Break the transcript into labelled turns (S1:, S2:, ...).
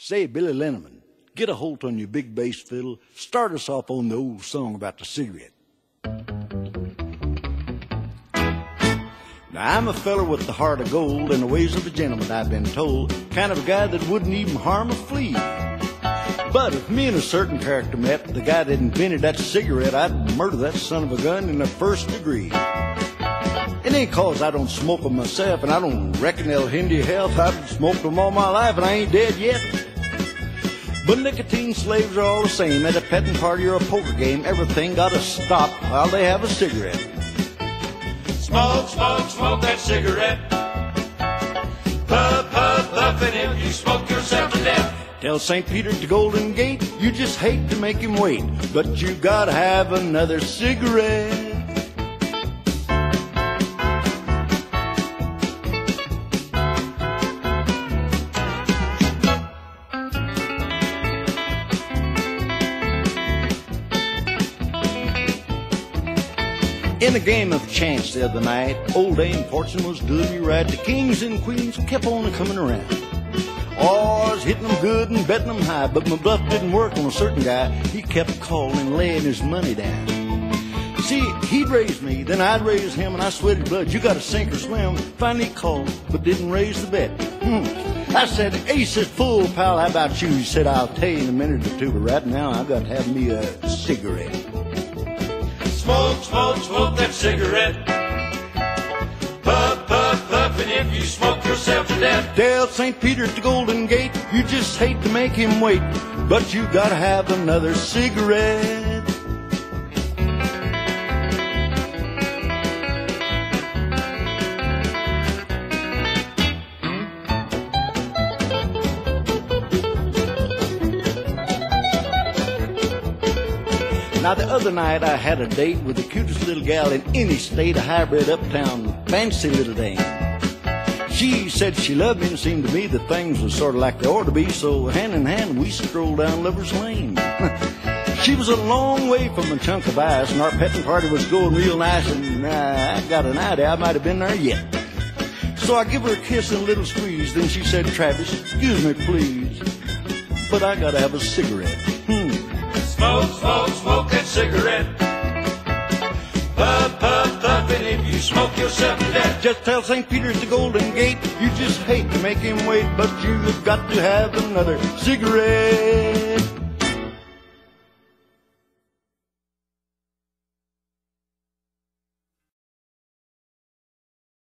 S1: Say, Billy Linneman, get a hold on your big bass fiddle. Start us off on the old song about the cigarette. Now, I'm a feller with the heart of gold and the ways of a gentleman, I've been told. Kind of a guy that wouldn't even harm a flea. But if me and a certain character met, the guy that invented that cigarette, I'd murder that son of a gun in the first degree. It ain't cause I don't smoke them myself, and I don't reckon they'll hinder your health. I've smoked them all my life, and I ain't dead yet. But nicotine slaves are all the same. At a petting party or a poker game, everything gotta stop while they have a cigarette.
S2: Smoke, smoke, smoke that cigarette. Puff, puff, puff, and if you smoke yourself to death.
S1: Tell St. Peter at the Golden Gate, you just hate to make him wait, but you gotta have another cigarette. In a game of chance the other night, old Dame Fortune was doing me right. The kings and queens kept on coming around. Oh, I was hitting them good and betting them high, but my bluff didn't work on a certain guy. He kept calling and laying his money down. See, he'd raise me, then I'd raise him, and I sweated blood. You got to sink or swim. Finally called, but didn't raise the bet. I said, ace is full, pal, how about you? He said, I'll tell you in a minute or two, but right now I've got to have me a cigarette.
S2: Smoke, smoke, smoke that cigarette. Puff, puff, puff, and if you smoke yourself to death.
S1: Tell St. Peter at the Golden Gate, you just hate to make him wait, but you gotta have another cigarette. Now, the other night I had a date with the cutest little gal in any state, a hybrid uptown fancy little dame. She said she loved me and seemed to me that things was sort of like they ought to be, so hand in hand we strolled down Lover's Lane. She was a long way from a chunk of ice, and our petting party was going real nice, and I got an idea I might have been there yet. So I give her a kiss and a little squeeze, then she said, Travis, excuse me please, but I gotta have a cigarette.
S2: Smoke, smoke, smoke that cigarette. Puff, puff, puff, and if you smoke yourself to death.
S1: Just tell St. Peter at the Golden Gate, you just hate to make him wait, but you've got to have another cigarette.